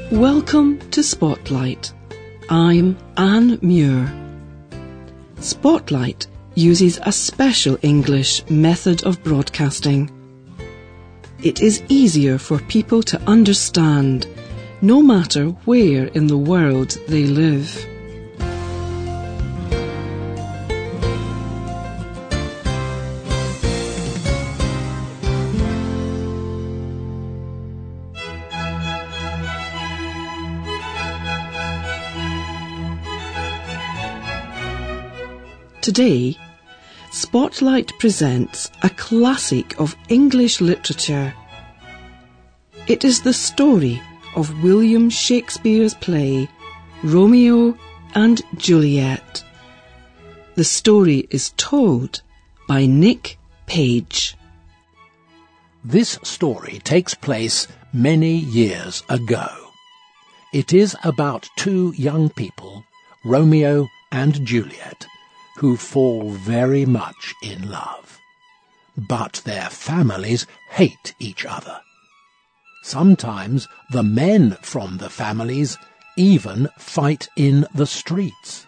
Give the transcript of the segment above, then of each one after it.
Welcome to Spotlight. I'm Anne Muir. Spotlight uses a special English method of broadcasting. It is easier for people to understand, no matter where in the world they live. Today, Spotlight presents a classic of English literature. It is the story of William Shakespeare's play, Romeo and Juliet. The story is told by Nick Page. This story takes place many years ago. It is about two young people, Romeo and Juliet, who fall very much in love. But their families hate each other. Sometimes the men from the families even fight in the streets.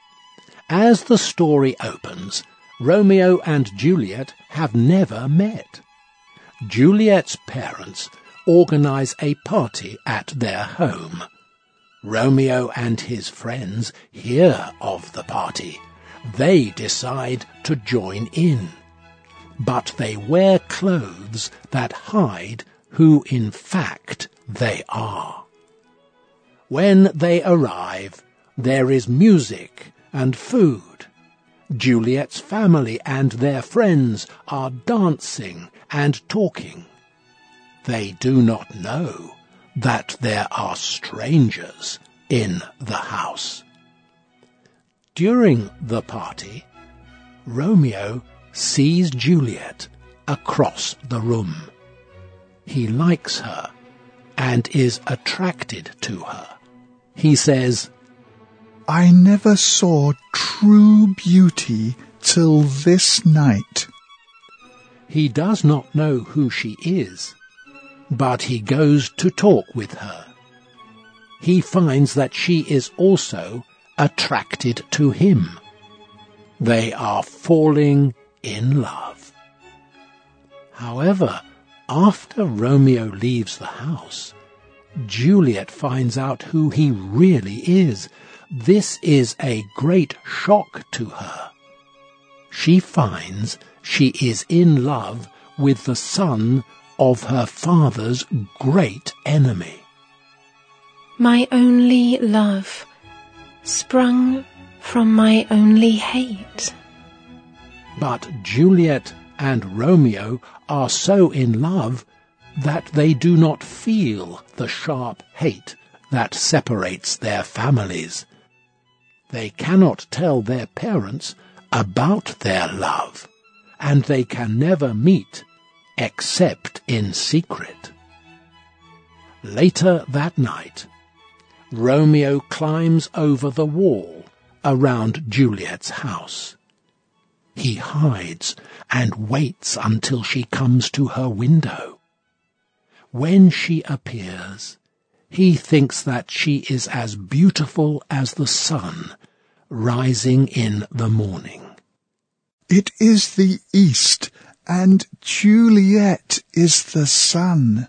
As the story opens, Romeo and Juliet have never met. Juliet's parents organize a party at their home. Romeo and his friends hear of the party. They decide to join in, but they wear clothes that hide who in fact they are. When they arrive, there is music and food. Juliet's family and their friends are dancing and talking. They do not know that there are strangers in the house. During the party, Romeo sees Juliet across the room. He likes her and is attracted to her. He says, "I never saw true beauty till this night." He does not know who she is, but he goes to talk with her. He finds that she is also attracted to him. They are falling in love. However, after Romeo leaves the house, Juliet finds out who he really is. This is a great shock to her. She finds she is in love with the son of her father's great enemy. My only love, sprung from my only hate. But Juliet and Romeo are so in love that they do not feel the sharp hate that separates their families. They cannot tell their parents about their love, and they can never meet except in secret. Later that night, Romeo climbs over the wall around Juliet's house. He hides and waits until she comes to her window. When she appears, he thinks that she is as beautiful as the sun rising in the morning. It is the east, and Juliet is the sun.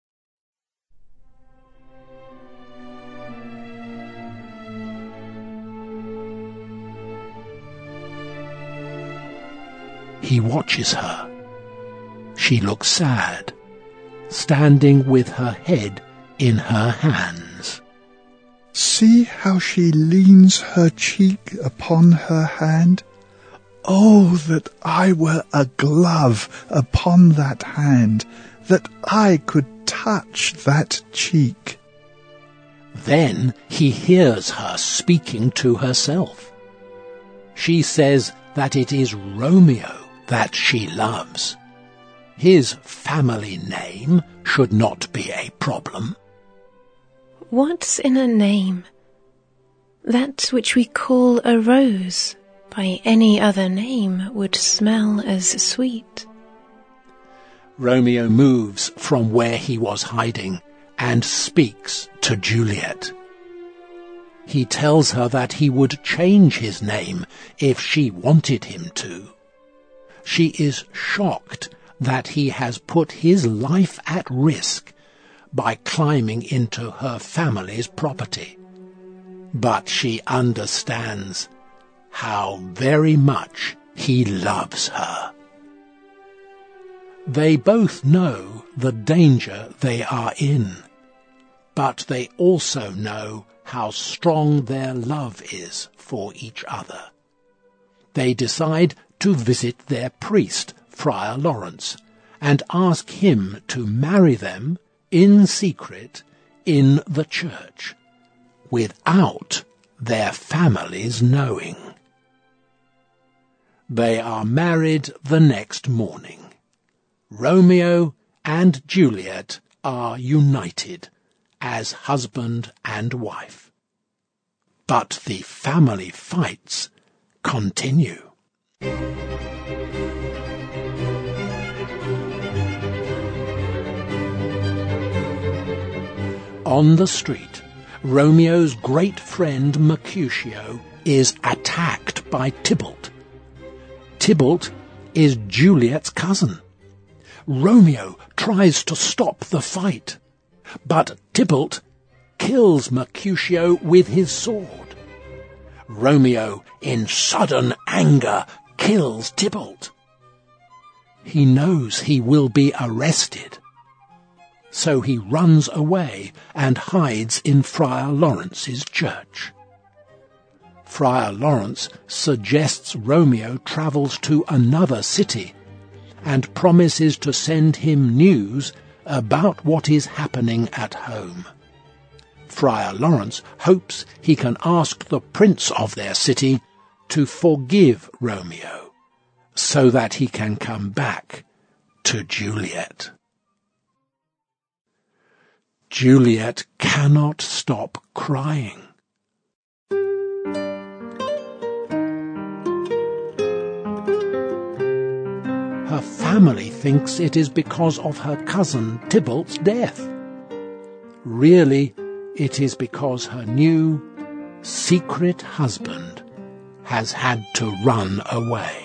He watches her. She looks sad, standing with her head in her hands. See how she leans her cheek upon her hand? Oh, that I were a glove upon that hand, that I could touch that cheek. Then he hears her speaking to herself. She says that it is Romeo that she loves. His family name should not be a problem. What's in a name? That which we call a rose by any other name would smell as sweet. Romeo moves from where he was hiding and speaks to Juliet. He tells her that he would change his name if she wanted him to. She is shocked that he has put his life at risk by climbing into her family's property. But she understands how very much he loves her. They both know the danger they are in, but they also know how strong their love is for each other. They decide to visit their priest, Friar Lawrence, and ask him to marry them in secret in the church, without their families knowing. They are married the next morning. Romeo and Juliet are united as husband and wife. But the family fights continue. On the street, Romeo's great friend Mercutio is attacked by Tybalt. Tybalt is Juliet's cousin. Romeo tries to stop the fight, but Tybalt kills Mercutio with his sword. Romeo, in sudden anger, kills Tybalt. He knows he will be arrested, so he runs away and hides in Friar Lawrence's church. Friar Lawrence suggests Romeo travels to another city and promises to send him news about what is happening at home. Friar Lawrence hopes he can ask the prince of their city to forgive Romeo, so that he can come back to Juliet. Juliet cannot stop crying. Her family thinks it is because of her cousin Tybalt's death. Really, it is because her new, secret husband has had to run away.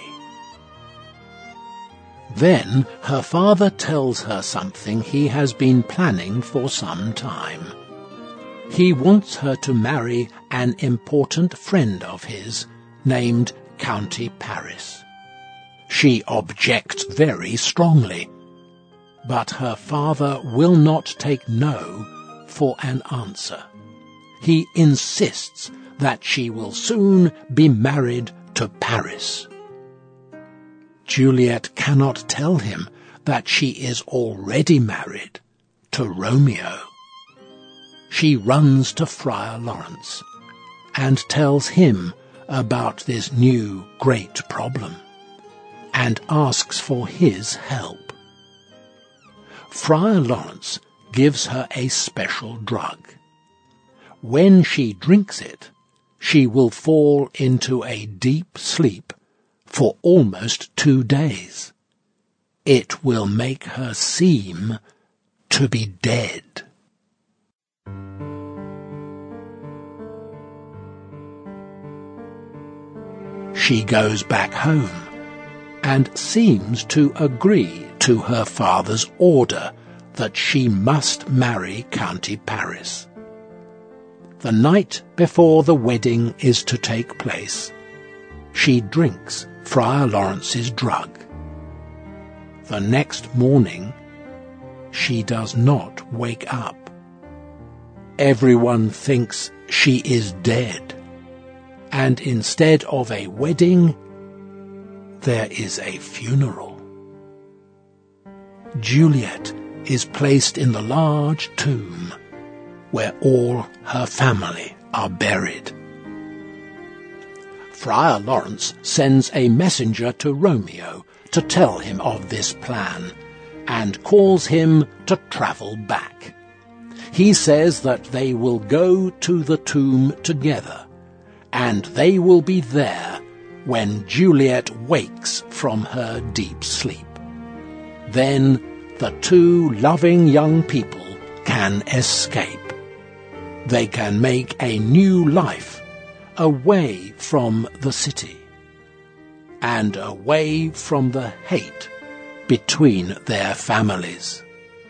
Then her father tells her something he has been planning for some time. He wants her to marry an important friend of his named County Paris. She objects very strongly, but her father will not take no for an answer. He insists that she will soon be married to Paris. Juliet cannot tell him that she is already married to Romeo. She runs to Friar Lawrence and tells him about this new great problem and asks for his help. Friar Lawrence gives her a special drug. When she drinks it, she will fall into a deep sleep for almost 2 days. It will make her seem to be dead. She goes back home and seems to agree to her father's order that she must marry County Paris. The night before the wedding is to take place, she drinks Friar Lawrence's drug. The next morning, she does not wake up. Everyone thinks she is dead, and instead of a wedding, there is a funeral. Juliet is placed in the large tomb where all her family are buried. Friar Lawrence sends a messenger to Romeo to tell him of this plan and calls him to travel back. He says that they will go to the tomb together, and they will be there when Juliet wakes from her deep sleep. Then the two loving young people can can escape. They can make a new life away from the city and away from the hate between their families.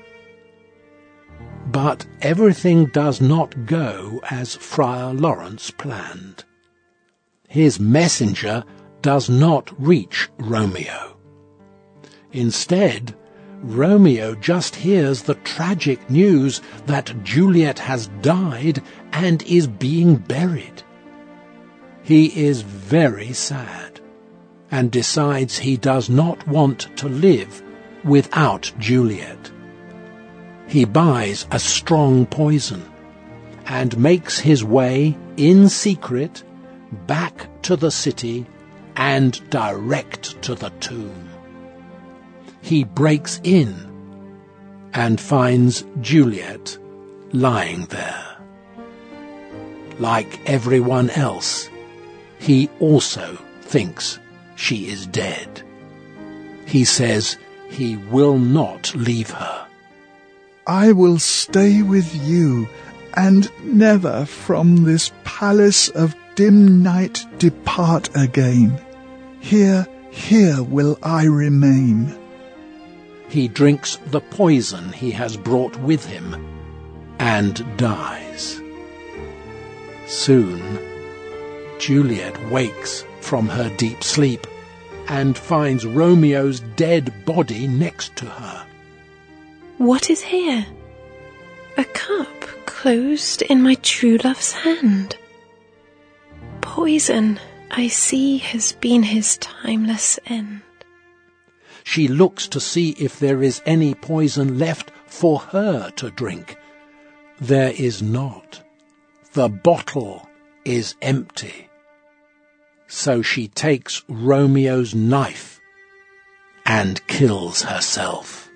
But everything does not go as Friar Lawrence planned. His messenger does not reach Romeo. Instead, Romeo just hears the tragic news that Juliet has died and is being buried. He is very sad and decides he does not want to live without Juliet. He buys a strong poison and makes his way in secret back to the city and direct to the tomb. He breaks in and finds Juliet lying there. Like everyone else, he also thinks she is dead. He says he will not leave her. I will stay with you, and never from this palace of dim night depart again. Here will I remain. He drinks the poison he has brought with him and dies. Soon, Juliet wakes from her deep sleep and finds Romeo's dead body next to her. What is here? A cup closed in my true love's hand. Poison, I see, has been his timeless end. She looks to see if there is any poison left for her to drink. There is not. The bottle is empty. So she takes Romeo's knife and kills herself.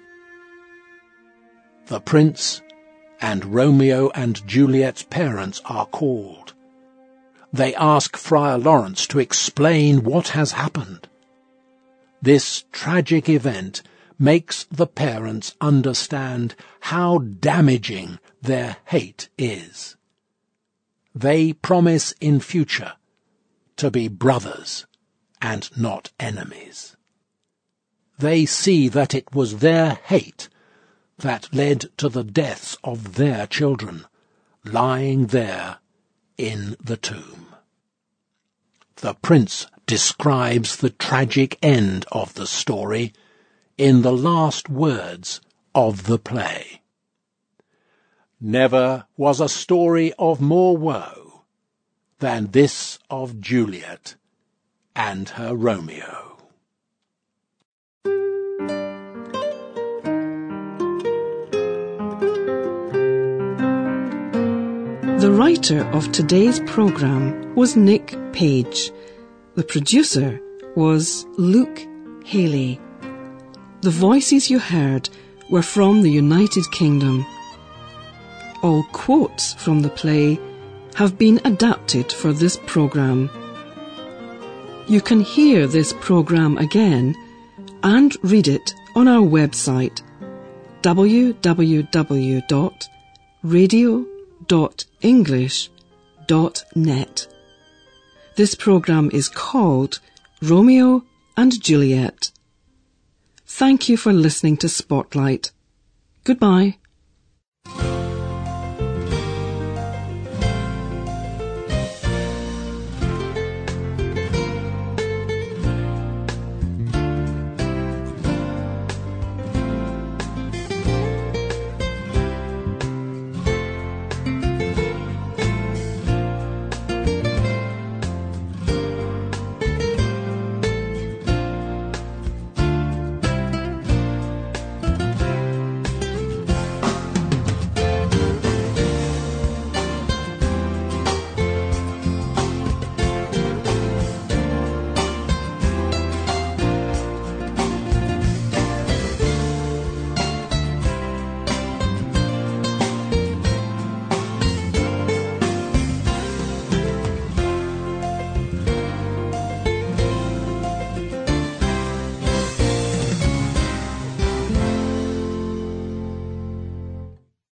The prince and Romeo and Juliet's parents are called. They ask Friar Lawrence to explain what has happened. This tragic event makes the parents understand how damaging their hate is. They promise in future to be brothers and not enemies. They see that it was their hate that led to the deaths of their children, lying there in the tomb. The prince describes the tragic end of the story in the last words of the play. Never was a story of more woe than this of Juliet and her Romeo. The writer of today's programme was Nick Page. The producer was Luke Haley. The voices you heard were from the United Kingdom. All quotes from the play have been adapted for this programme. You can hear this programme again and read it on our website www.radio.english.net. This programme is called Romeo and Juliet. Thank you for listening to Spotlight. Goodbye.